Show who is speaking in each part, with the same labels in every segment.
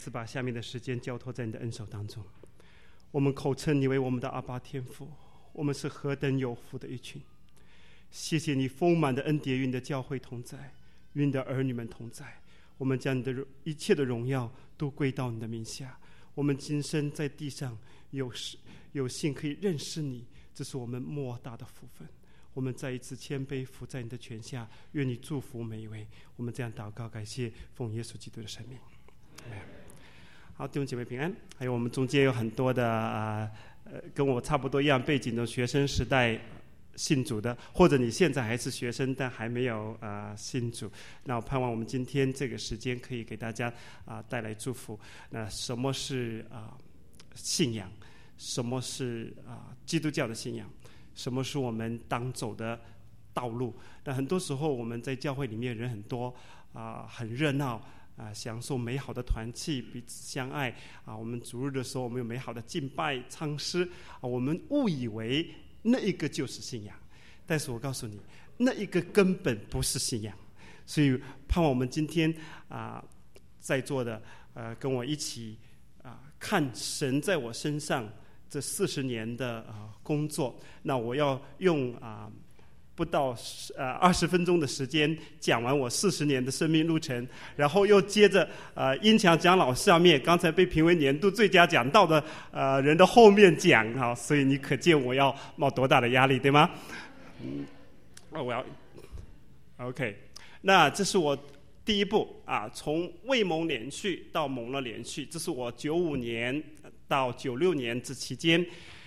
Speaker 1: 是把下面的时间交托在你的恩手当中。我们口称你为我们的阿爸天父，我们是何等有福的一群。谢谢你丰满的恩典与你的教会同在，与你的儿女们同在。我们将你的一切的荣耀都归到你的名下。我们今生在地上有幸可以认识你，这是我们莫大的福分。我们再一次谦卑伏在你的权下，愿你祝福每一位。我们这样祷告感谢，奉耶稣基督的圣名。好，弟兄姐妹平安。还有我们中间有很多的跟我差不多一样背景的学生时代信主的，或者你现在还是学生但还没有信主，那我盼望我们今天这个时间可以给大家带来祝福。那什么是信仰？什么是基督教的信仰？什么是我们当走的道路？那很多时候我们在教会里面人很多很热闹享受美好的团契，彼此相爱我们主日的时候我们有美好的敬拜唱诗我们误以为那一个就是信仰，但是我告诉你，那一个根本不是信仰。所以盼望我们今天在座的跟我一起看神在我身上这40年的工作。那我要用不到20分钟的时间讲完我40年的生命路程，然后又接着音强长老下面刚才被评为年度最佳讲道的人的后面讲所以你可见我要冒多大的压力，对吗？我要 OK。 那这是我第一步从未蒙连续到蒙了连续，这是我95年到96年这期间，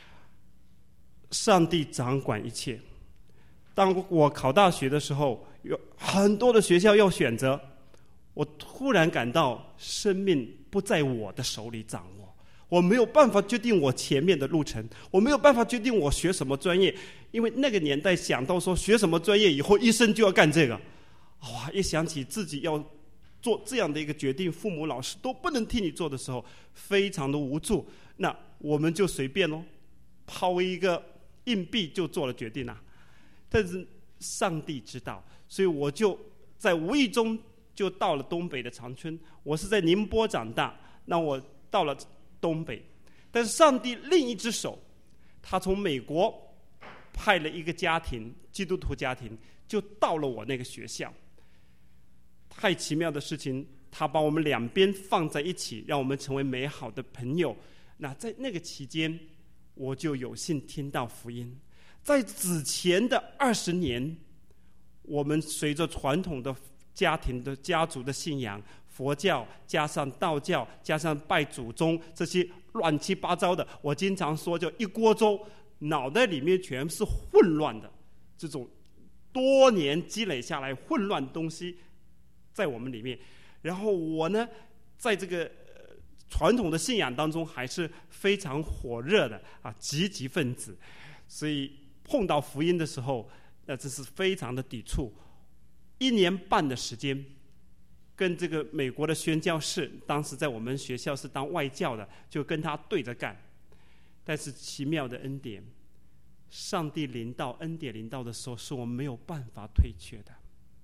Speaker 1: 上帝掌管一切。当我考大学的时候，有很多的学校要选择，我突然感到生命不在我的手里掌握，我没有办法决定我前面的路程，我没有办法决定我学什么专业，因为那个年代想到说学什么专业以后一生就要干这个，哇！一想起自己要做这样的一个决定，父母老师都不能替你做的时候，非常的无助。那我们就随便抛一个硬币就做了决定但是上帝知道，所以我就在无意中就到了东北的长春。我是在宁波长大，那我到了东北，但是上帝另一只手，他从美国派了一个家庭，基督徒家庭，就到了我那个学校。太奇妙的事情，他把我们两边放在一起，让我们成为美好的朋友。那在那个期间，我就有幸听到福音。在之前的20年，我们随着传统的家庭的家族的信仰，佛教加上道教加上拜祖宗，这些乱七八糟的，我经常说就一锅粥，脑袋里面全是混乱的，这种多年积累下来混乱东西在我们里面。然后我呢，在这个传统的信仰当中还是非常火热的积极分子，所以碰到福音的时候，这是非常的抵触。1年半的时间，跟这个美国的宣教士，当时在我们学校是当外教的，就跟他对着干。但是奇妙的恩典，上帝临到恩典临到的时候，是我们没有办法退却的。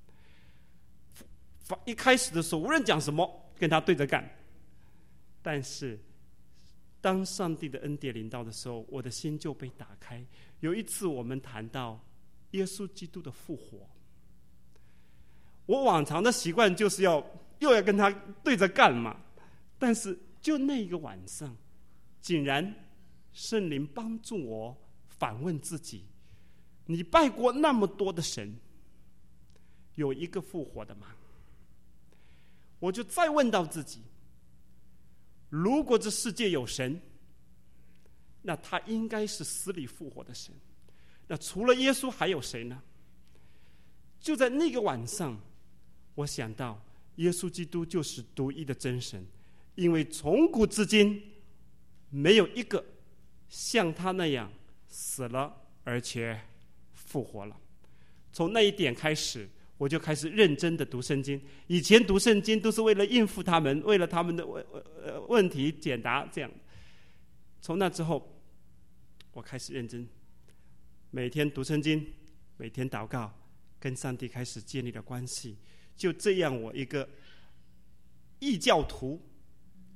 Speaker 1: 一开始的时候，无论讲什么，跟他对着干。但是当上帝的恩典临到的时候，我的心就被打开。有一次我们谈到耶稣基督的复活，我往常的习惯就是又要跟他对着干嘛，但是就那一个晚上，竟然圣灵帮助我反问自己，你拜过那么多的神，有一个复活的吗？我就再问到自己，如果这世界有神，那他应该是死里复活的神，那除了耶稣还有谁呢？就在那个晚上，我想到耶稣基督就是独一的真神，因为从古至今没有一个像他那样死了而且复活了。从那一点开始，我就开始认真的读圣经。以前读圣经都是为了应付他们，为了他们的问题解答这样。从那之后，我开始认真，每天读圣经，每天祷告，跟上帝开始建立了关系。就这样，我一个异教徒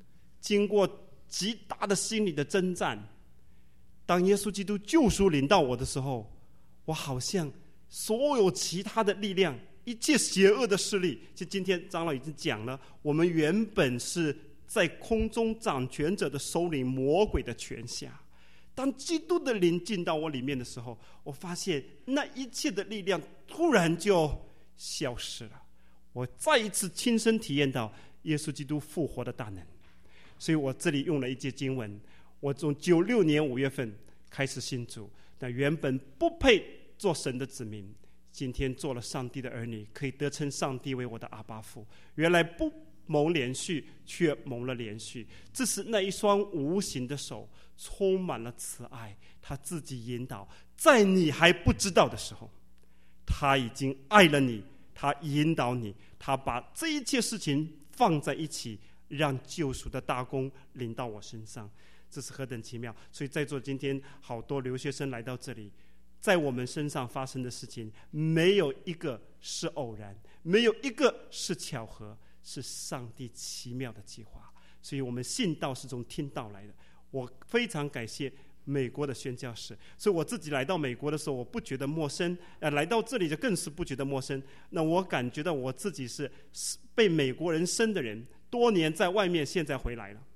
Speaker 1: 经过极大的心理的征战，当耶稣基督救赎临到我的时候，我好像所有其他的力量，一切邪恶的势力，就今天长老已经讲了，我们原本是在空中掌权者的手里，魔鬼的权下。当基督的灵进到我里面的时候，我发现那一切的力量突然就消失了。我再一次亲身体验到耶稣基督复活的大能。所以我这里用了一节经文，我从96年5月份开始信主，那原本不配做神的子民，今天做了上帝的儿女，可以得称上帝为我的阿爸父。原来不蒙连续，却蒙了连续，这是那一双无形的手充满了慈爱，他自己引导，在你还不知道的时候，他已经爱了你，他引导你，他把这一切事情放在一起，让救赎的大功临到我身上，这是何等奇妙！所以在座今天好多留学生来到这里，在我们身上发生的事情，没有一个是偶然，没有一个是巧合，是上帝奇妙的计划。所以我们信道是从听道来的。我非常感谢美国的宣教士，所以我自己来到美国的时候，我不觉得陌生，来到这里就更是不觉得陌生。那我感觉到我自己是被美国人生的人，多年在外面，现在回来了。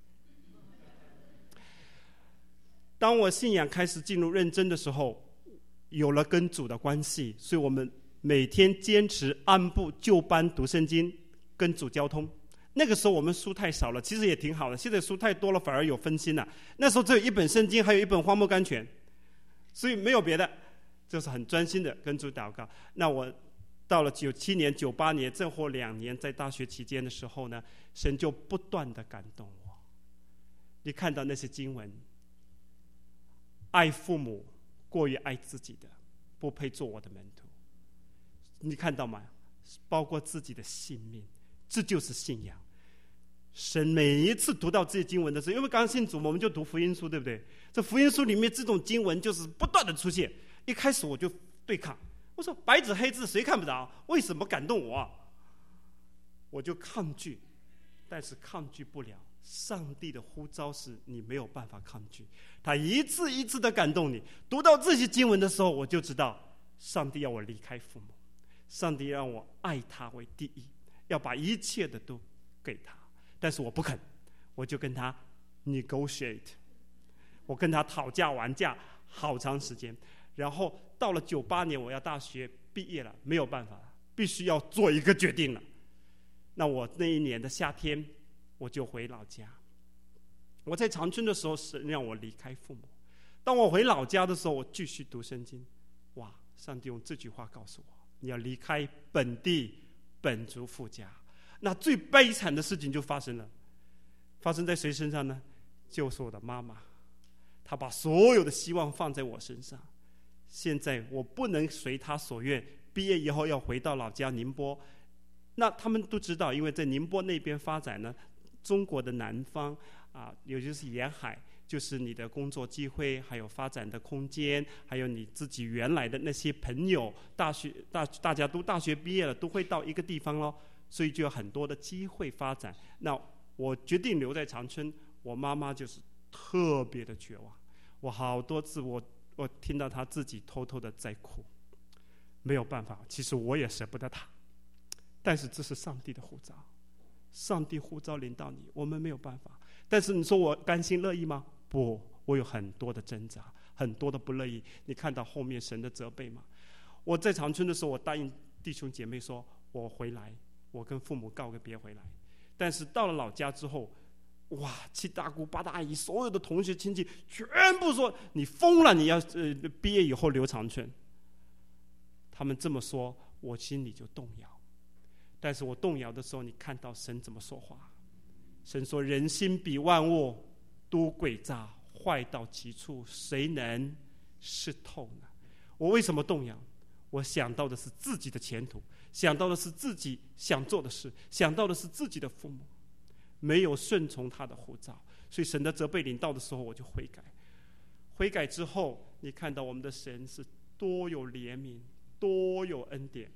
Speaker 1: 当我信仰开始进入认真的时候，有了跟主的关系，所以我们每天坚持按部就班读圣经，跟主交通。那个时候我们书太少了，其实也挺好的，现在书太多了反而有分心了。那时候只有一本圣经，还有一本荒漠甘泉，所以没有别的，就是很专心的跟主祷告。那我到了97年98年这后2年在大学期间的时候呢，神就不断的感动我。你看到那些经文，爱父母过于爱自己的，不配做我的门徒。你看到吗？包括自己的性命，这就是信仰。神每一次读到这些经文的时候，因为刚信主我们就读福音书，对不对？这福音书里面这种经文就是不断的出现。一开始我就对抗，我说白纸黑字谁看不着？为什么感动我？我就抗拒，但是抗拒不了。上帝的呼召是你没有办法抗拒，他一次一次的感动你。读到这些经文的时候，我就知道上帝要我离开父母，上帝让我爱他为第一，要把一切的都给他。但是我不肯，我就跟他 negotiate， 我跟他讨价还价好长时间。然后到了98年我要大学毕业了，没有办法了，必须要做一个决定了。那我那一年的夏天我就回老家。我在长春的时候，神让我离开父母。当我回老家的时候，我继续读圣经。哇，上帝用这句话告诉我，你要离开本地本族父家。那最悲惨的事情就发生了，发生在谁身上呢？就是我的妈妈，她把所有的希望放在我身上。现在我不能随她所愿，毕业以后要回到老家宁波。那他们都知道，因为在宁波那边发展呢，中国的南方啊，也就是沿海，就是你的工作机会，还有发展的空间，还有你自己原来的那些朋友，大家都大学毕业了，都会到一个地方咯，所以就有很多的机会发展。那我决定留在长春，我妈妈就是特别的绝望。我好多次我听到她自己偷偷的在哭，没有办法，其实我也舍不得她。但是这是上帝的呼召，上帝呼召领导你，我们没有办法。但是你说我甘心乐意吗？不，我有很多的挣扎，很多的不乐意。你看到后面神的责备吗？我在长春的时候，我答应弟兄姐妹说，我回来，我跟父母告个别回来。但是到了老家之后，哇，7大姑8大阿姨，所有的同学亲戚全部说你疯了，你要毕业以后留长春。他们这么说，我心里就动摇。但是我动摇的时候，你看到神怎么说话？神说：“人心比万物都诡诈，坏到极处，谁能识透呢？”我为什么动摇？我想到的是自己的前途，想到的是自己想做的事，想到的是自己的父母，没有顺从他的呼召，所以神的责备临到的时候，我就悔改。悔改之后，你看到我们的神是多有怜悯，多有恩典。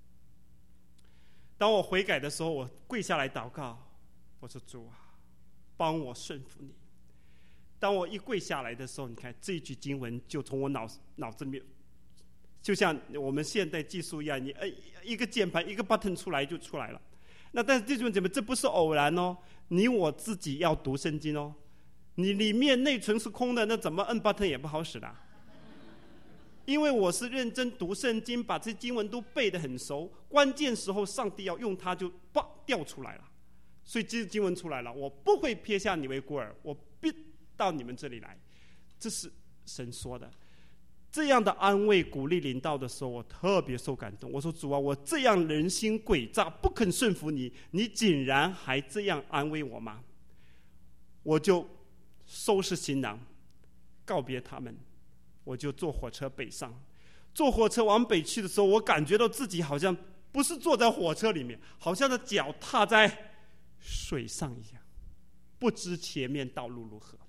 Speaker 1: 当我悔改的时候，我跪下来祷告，我说：“主啊， 帮我顺服你。当我一跪下来的时候，你看这一句经文就从我脑子里面，就像我们现代技术一样，你一个键盘一个 button 出来就出来了。那但是弟兄姐妹，这不是偶然哦，你我自己要读圣经哦。你里面内存是空的，那怎么摁 button 也不好使的。因为我是认真读圣经，把这经文都背得很熟，关键时候上帝要用它就掉出来了。所以这经文出来了，我不会撇下你为孤儿，我必到你们这里来。这是神说的。这样的安慰鼓励领导的时候，我特别受感动。我说主啊，我这样人心诡诈，不肯顺服你，你竟然还这样安慰我吗？我就收拾行囊告别他们，我就坐火车北上。坐火车往北去的时候，我感觉到自己好像不是坐在火车里面，好像的脚踏在水上一样，不知前面道路如何。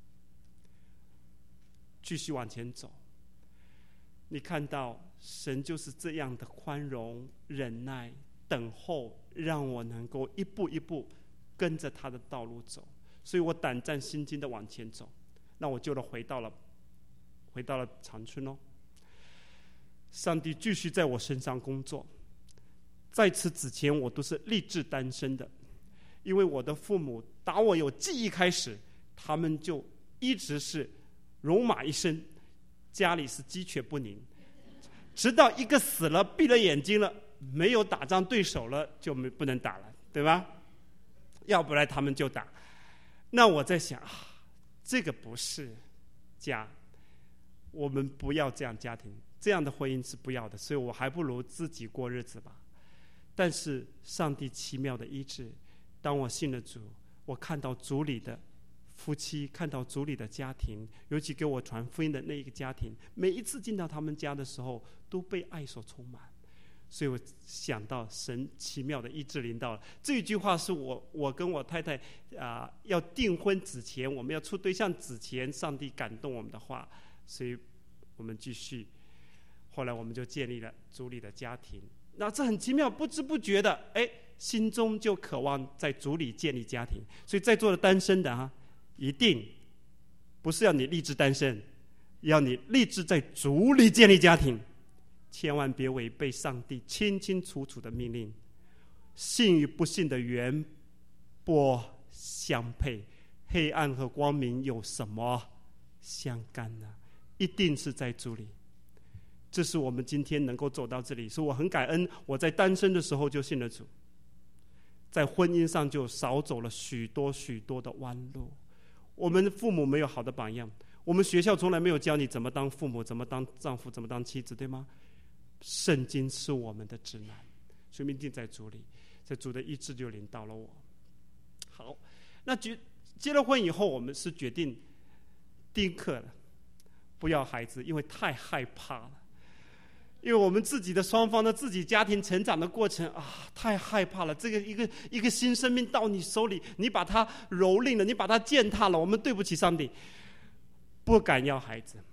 Speaker 1: 继续往前走，你看到神就是这样的宽容、忍耐、等候，让我能够一步一步跟着他的道路走。所以我胆战心惊的往前走。那我就回到了长春哦。上帝继续在我身上工作。在此之前，我都是立志单身的，因为我的父母打我有记忆开始，他们就一直是戎马一生，家里是鸡犬不宁，直到一个死了，闭了眼睛了，没有打仗对手了，就不能打了，对吧？要不然他们就打。那我在想这个不是家，我们不要这样家庭，这样的婚姻是不要的，所以我还不如自己过日子吧。但是上帝奇妙的医治，当我信了主，我看到主里的夫妻，看到主里的家庭，尤其给我传福音的那一个家庭，每一次进到他们家的时候都被爱所充满。所以我想到神奇妙的医治临到了。这一句话是我跟我太太要订婚之前，我们要处对象之前，上帝感动我们的话，所以我们继续。后来我们就建立了主里的家庭。那这很奇妙，不知不觉的，心中就渴望在主里建立家庭。所以在座的单身的一定不是要你立志单身，要你立志在主里建立家庭。千万别违背上帝清清楚楚的命令。信与不信的原不相配，黑暗和光明有什么相干呢？一定是在主里。这是我们今天能够走到这里，所以我很感恩，我在单身的时候就信了主，在婚姻上就少走了许多许多的弯路。我们父母没有好的榜样，我们学校从来没有教你怎么当父母，怎么当丈夫，怎么当妻子，对吗？圣经是我们的指南，所以一定在主里，在主的医治就领到了我。好，那结了婚以后，我们是决定丁克了，不要孩子，因为太害怕了。因为我们自己的双方的自己家庭成长的过程太害怕了。这个一个新生命到你手里，你把它蹂躏了，你把它践踏了，我们对不起上帝，不敢要孩子。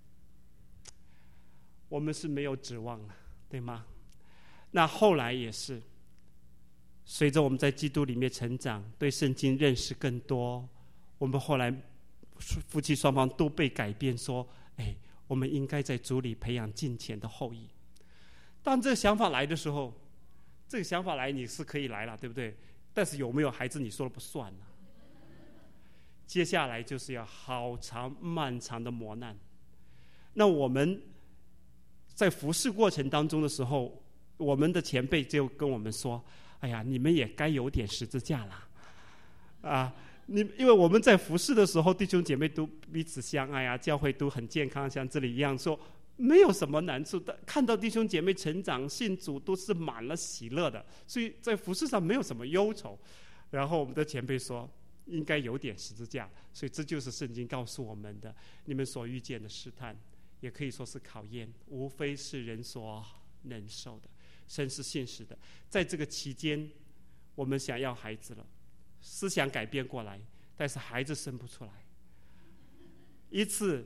Speaker 1: 我们是没有指望了，对吗？那后来也是，随着我们在基督里面成长，对圣经认识更多，我们后来夫妻双方都被改变，说我们应该在主里培养敬虔的后裔。当这个想法来的时候，这个想法来你是可以来了，对不对？但是有没有孩子你说了不算了。接下来就是要好长漫长的磨难。那我们在服事过程当中的时候，我们的前辈就跟我们说，你们也该有点十字架啦。因为我们在服事的时候，弟兄姐妹都彼此相爱教会都很健康，像这里一样，说没有什么难处的，看到弟兄姐妹成长信主都是满了喜乐的，所以在服事上没有什么忧愁。然后我们的前辈说应该有点十字架，所以这就是圣经告诉我们的，你们所遇见的试探也可以说是考验，无非是人所能受的。神是信实的。在这个期间，我们想要孩子了，思想改变过来，但是孩子生不出来，一次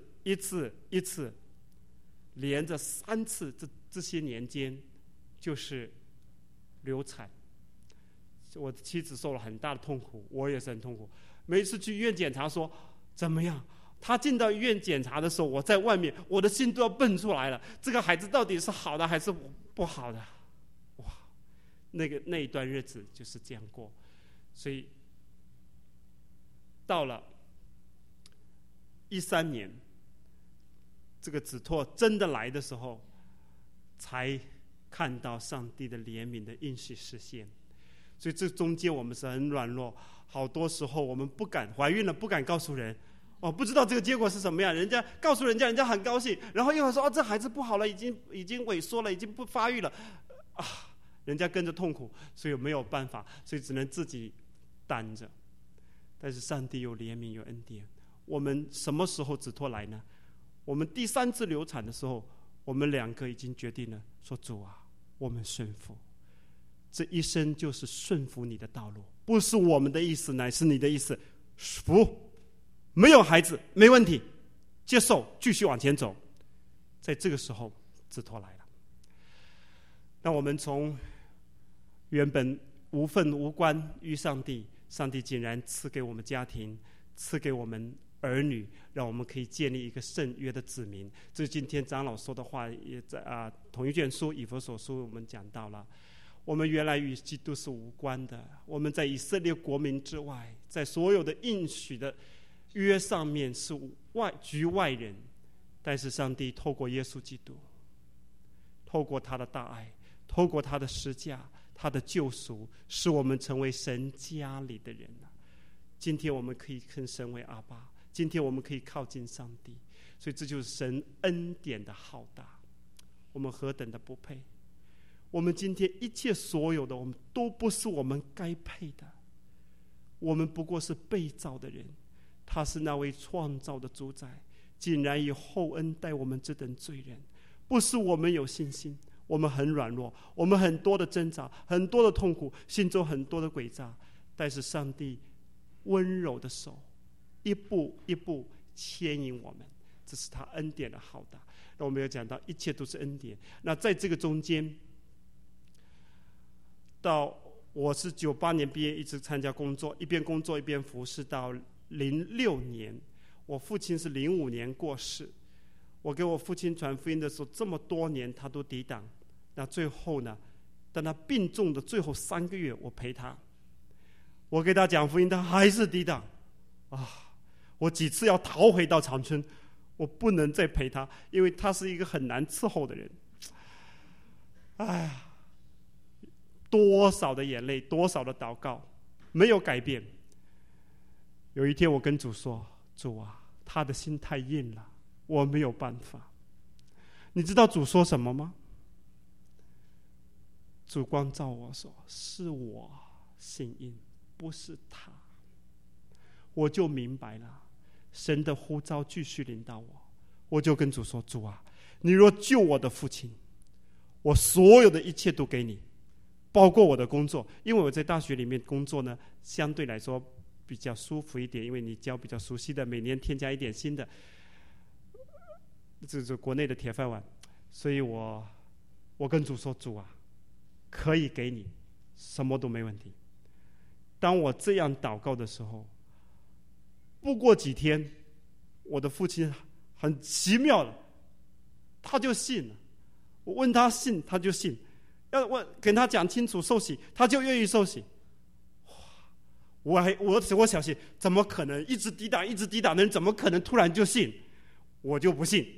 Speaker 1: 连着3次，这些年间就是流产。我的妻子受了很大的痛苦，我也是很痛苦。 每一次去医院检查说怎么样，他进到医院检查的时候，我在外面，我的心都要蹦出来了，这个孩子到底是好的还是不好的？哇，那一段日子就是这样过。所以到了13年，这个子托真的来的时候，才看到上帝的怜悯的应许实现。所以这中间我们是很软弱，好多时候我们不敢，怀孕了不敢告诉人，不知道这个结果是什么样，人家告诉人家，人家很高兴，然后又说这孩子不好了，已经萎缩了，已经不发育了，人家跟着痛苦，所以没有办法，所以只能自己担着。但是上帝有怜悯有恩典，我们什么时候子托来呢？我们第3次流产的时候，我们2个已经决定了，说主啊，我们顺服，这一生就是顺服你的道路，不是我们的意思，乃是你的意思。服，没有孩子没问题，接受，继续往前走。在这个时候子托来了，那我们从原本无份无关于上帝，上帝竟然赐给我们家庭，赐给我们儿女，让我们可以建立一个圣约的子民。这是今天长老说的话，也在同一卷书以弗所书我们讲到了，我们原来与基督是无关的，我们在以色列国民之外，在所有的应许的约上面是局外人。但是上帝透过耶稣基督，透过他的大爱，透过他的十架，他的救赎，使我们成为神家里的人。今天我们可以称神为阿爸，今天我们可以靠近上帝，所以这就是神恩典的浩大，我们何等的不配。我们今天一切所有的，我们都不是我们该配的，我们不过是被造的人，他是那位创造的主宰，竟然以厚恩待我们这等罪人。不是我们有信心，我们很软弱，我们很多的挣扎，很多的痛苦，心中很多的诡诈，但是上帝温柔的手一步一步牵引我们，这是他恩典的浩大。那我们有讲到一切都是恩典。那在这个中间，到我是98年毕业，一直参加工作，一边工作一边服侍，到06年，我父亲是05年过世。我给我父亲传福音的时候，这么多年他都抵挡。那最后呢，当他病重的最后3个月，我陪他，我给他讲福音，他还是抵挡。我几次要逃回到长春，我不能再陪他，因为他是一个很难伺候的人。多少的眼泪，多少的祷告，没有改变。有一天我跟主说，主啊，他的心太硬了，我没有办法。你知道主说什么吗？主光照我说，是我心硬，不是他。我就明白了，神的呼召继续领导我。我就跟主说，主啊，你若救我的父亲，我所有的一切都给你，包括我的工作。因为我在大学里面工作呢，相对来说比较舒服一点，因为你教比较熟悉的，每年添加一点新的，这是国内的铁饭碗。所以我跟主说，主啊，可以给你，什么都没问题。当我这样祷告的时候，不过几天，我的父亲很奇妙的，他就信了。我问他信，他就信；要问跟他讲清楚受洗，他就愿意受洗。我小心，怎么可能一直抵挡的人，怎么可能突然就信？我就不信。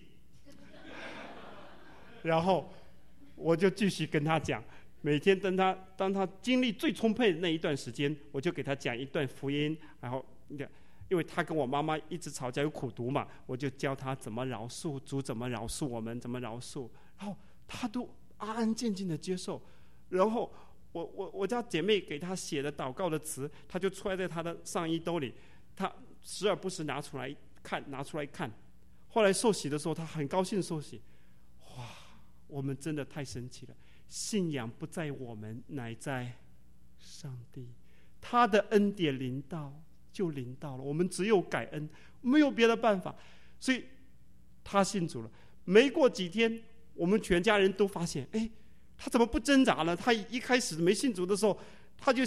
Speaker 1: 然后我就继续跟他讲，每天当他精力最充沛的那一段时间，我就给他讲一段福音。然后因为他跟我妈妈一直吵架，有苦毒嘛，我就教他怎么饶恕，主怎么饶恕我们，怎么饶恕。然后他都安安静静的接受。然后我家姐妹给他写的祷告的词，他就揣在他的上衣兜里，他时而不时拿出来看。后来受洗的时候，他很高兴受洗。我们真的太神奇了！信仰不在我们，乃在上帝。他的恩典临到就临到了，我们只有感恩，没有别的办法。所以他信主了。没过几天，我们全家人都发现，他怎么不挣扎呢？他一开始没信主的时候，他就想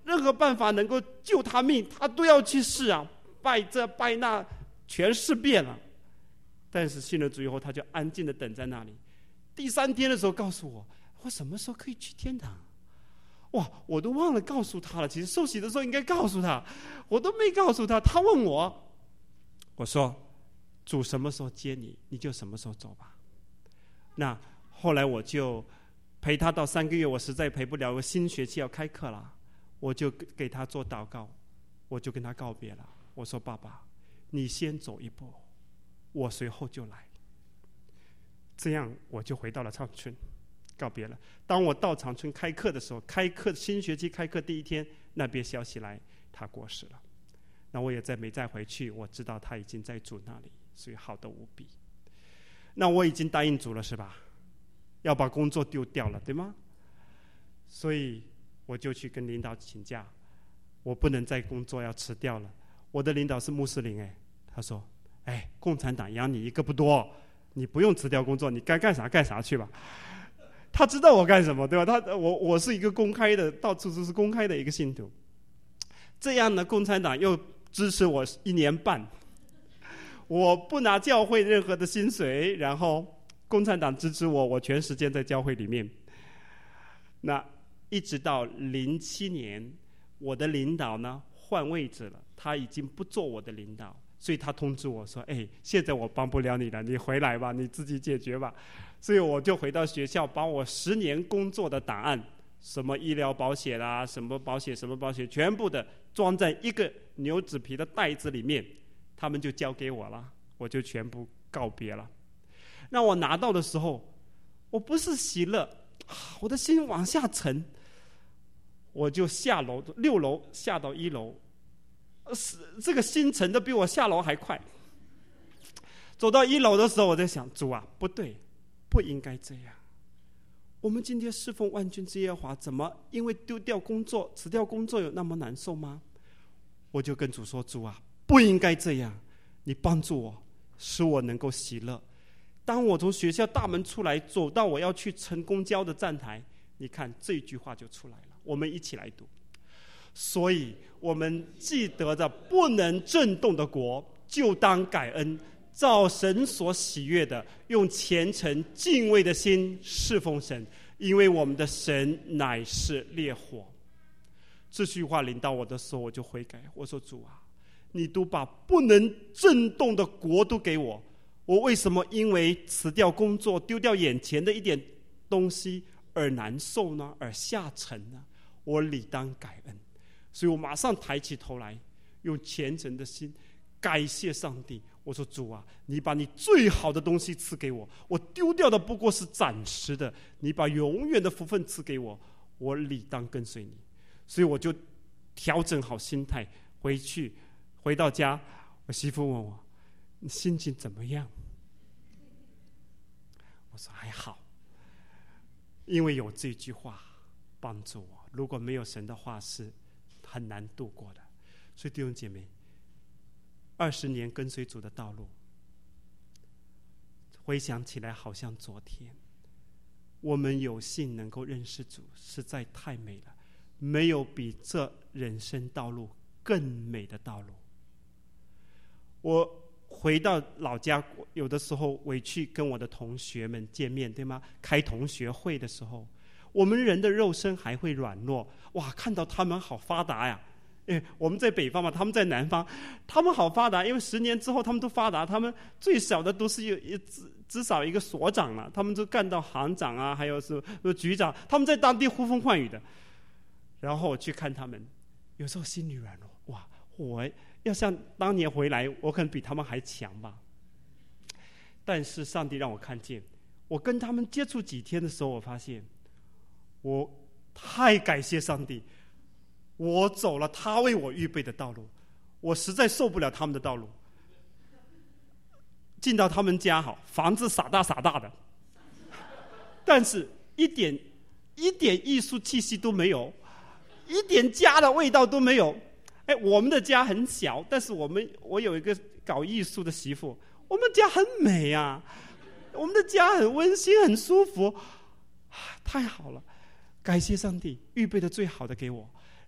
Speaker 1: 任何办法能够救他命，他都要去试啊，拜这拜那，全试遍了。但是信了主以后，他就安静的等在那里。第3天的时候告诉我，我什么时候可以去天堂？哇，我都忘了告诉他了。其实受洗的时候应该告诉他，我都没告诉他。他问我，我说主什么时候接你，你就什么时候走吧。那后来我就陪他到3个月，我实在陪不了，我新学期要开课了，我就给他做祷告，我就跟他告别了。我说爸爸，你先走一步，我随后就来。这样我就回到了长春，告别了。当我到长春开课的时候，新学期开课第1天，那边消息来他过世了。那我也没再回去，我知道他已经在主那里，所以好得无比。那我已经答应主了，是吧？要把工作丢掉了，对吗？所以我就去跟领导请假，我不能再工作，要辞掉了。我的领导是穆斯林，他说共产党养你一个不多，你不用辞掉工作，你该干啥干啥去吧。他知道我干什么，对吧？我是一个公开的，到处都是公开的一个信徒。这样呢，共产党又支持我1年半，我不拿教会任何的薪水，然后共产党支持我，我全时间在教会里面。那一直到07年，我的领导呢换位置了，他已经不做我的领导，所以他通知我说现在我帮不了你了，你回来吧，你自己解决吧。所以我就回到学校，把我10年工作的档案，什么医疗保险啊，什么保险，全部的装在一个牛纸皮的袋子里面，他们就交给我了，我就全部告别了。那我拿到的时候，我不是喜乐，我的心往下沉，我就下楼6楼下到1楼，这个心沉的比我下楼还快。走到1楼的时候，我在想，主啊，不对，不应该这样。我们今天侍奉万军之耶和华，怎么因为丢掉工作、辞掉工作有那么难受吗？我就跟主说，主啊，不应该这样，你帮助我，使我能够喜乐。当我从学校大门出来，走到我要去乘公交的站台，你看这句话就出来了，我们一起来读。所以我们记得着不能震动的国，就当感恩，照神所喜悦的，用虔诚敬畏的心侍奉神，因为我们的神乃是烈火。这句话临到我的时候，我就悔改，我说主啊，你都把不能震动的国都给我，我为什么因为辞掉工作、丢掉眼前的一点东西而难受呢？而下沉呢？我理当感恩。所以我马上抬起头来，用虔诚的心感谢上帝。我说主啊，你把你最好的东西赐给我，我丢掉的不过是暂时的，你把永远的福分赐给我，我理当跟随你。所以我就调整好心态，回到家，我媳妇问我，你心情怎么样？我说还好，因为有这句话帮助我，如果没有神的话是很难度过的。所以弟兄姐妹，20年跟随主的道路，回想起来好像昨天。我们有幸能够认识主，实在太美了，没有比这人生道路更美的道路。我回到老家，有的时候回去跟我的同学们见面，对吗？开同学会的时候，我们人的肉身还会软弱，哇，看到他们好发达呀！我们在北方嘛，他们在南方，他们好发达，因为10年之后他们都发达，他们最小的都是至少一个所长了，他们都干到行长啊，还有是局长，他们在当地呼风唤雨的。然后我去看他们，有时候心里软弱，哇，我要像当年回来，我可能比他们还强吧。但是上帝让我看见，我跟他们接触几天的时候，我发现我太感谢上帝，我走了他为我预备的道路，我实在受不了他们的道路。进到他们家，好，房子傻大傻大的，但是一点艺术气息都没有，一点家的味道都没有。我们的家很小，但是我有一个搞艺术的媳妇，我们家很美啊，我们的家很温馨很舒服，太好了，感谢上帝预备的最好的给我。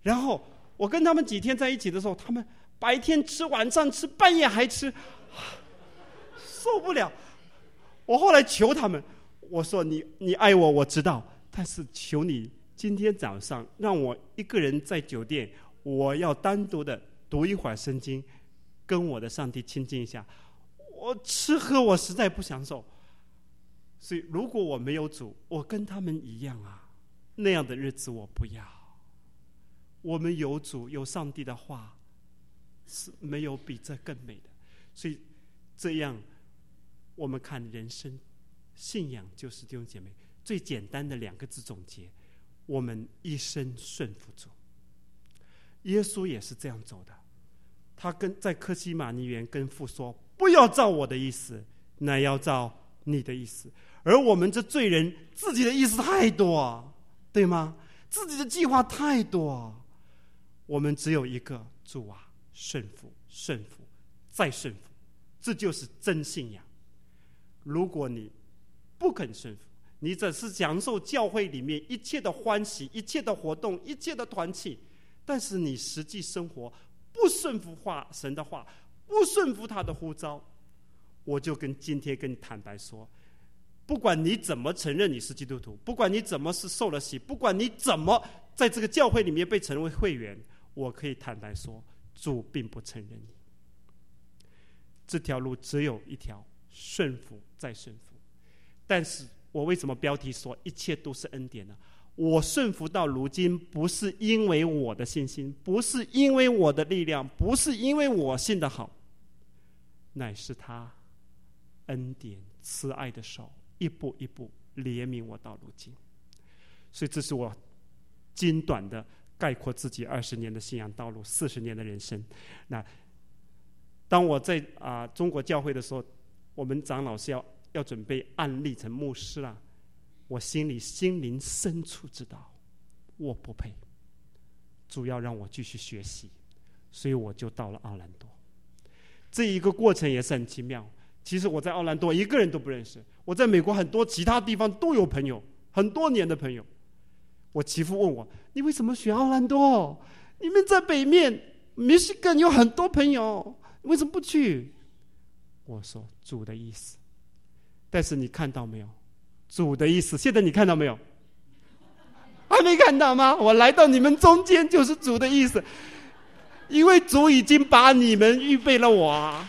Speaker 1: 然后我跟他们几天在一起的时候，他们白天吃，晚上吃，半夜还吃，受不了。我后来求他们，我说你爱我，我知道，但是求你今天早上让我一个人在酒店，我要单独的读一会儿圣经，跟我的上帝亲近一下。我吃喝我实在不享受，所以如果我没有主，我跟他们一样啊，那样的日子我不要。我们有主有上帝的话，是没有比这更美的。所以这样我们看人生信仰，就是弟兄姐妹最简单的2个字总结：我们一生顺服主。耶稣也是这样走的，他在客西马尼园跟父说，不要照我的意思，乃要照你的意思。而我们这罪人自己的意思太多，对吗？自己的计划太多，我们只有一个主啊，顺服顺服再顺服，这就是真信仰。如果你不肯顺服，你只是享受教会里面一切的欢喜，一切的活动，一切的团契，但是你实际生活不顺服神的话，不顺服他的呼召，我就今天跟你坦白说，不管你怎么承认你是基督徒，不管你怎么是受了洗，不管你怎么在这个教会里面被成为会员，我可以坦白说，主并不承认你。这条路只有一条，顺服再顺服。但是我为什么标题说一切都是恩典呢？我顺服到如今，不是因为我的信心，不是因为我的力量，不是因为我信得好，乃是他恩典慈爱的手一步一步怜悯我到如今。所以这是我精短的概括自己20年的信仰道路，40年的人生。那当我在中国教会的时候，我们长老是要准备按立成牧师了，我心灵深处知道我不配，主要让我继续学习，所以我就到了奥兰多。这一个过程也是很奇妙。其实我在奥兰多一个人都不认识，我在美国很多其他地方都有朋友，很多年的朋友。我媳妇问我，你为什么选奥兰多？你们在北面 Michigan 有很多朋友，为什么不去？我说主的意思。但是你看到没有，主的意思现在你看到没有？还没看到吗？我来到你们中间就是主的意思，因为主已经把你们预备了我。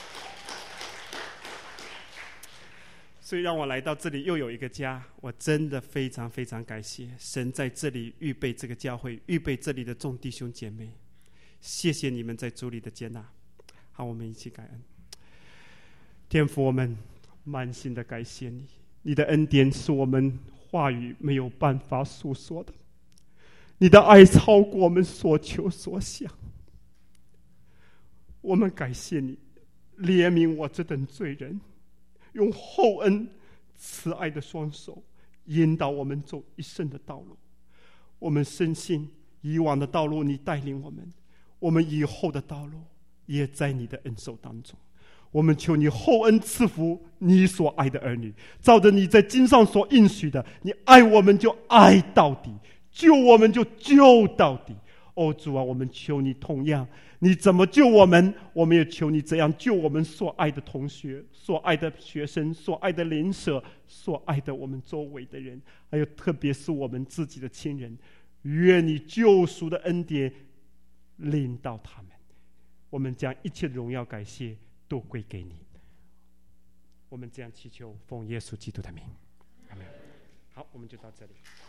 Speaker 1: 所以让我来到这里又有一个家，我真的非常非常感谢神在这里预备这个教会，预备这里的众弟兄姐妹。谢谢你们在主里的接纳。好，我们一起感恩。天父，我们满心的感谢你，你的恩典是我们话语没有办法诉说的，你的爱超过我们所求所想。我们感谢你怜悯我这等罪人，用厚恩慈爱的双手引导我们走一生的道路。我们深信以往的道路你带领我们，我们以后的道路也在你的恩手当中。我们求你厚恩赐福你所爱的儿女，照着你在经上所应许的，你爱我们就爱到底，救我们就救到底。哦，主啊，我们求你同样，你怎么救我们，我们也求你这样救我们所爱的同学，所爱的学生，所爱的邻舍，所爱的我们周围的人，还有特别是我们自己的亲人。愿你救赎的恩典临到他们。我们将一切荣耀感谢都归给你。我们这样祈求，奉耶稣基督的名，阿们。好，我们就到这里。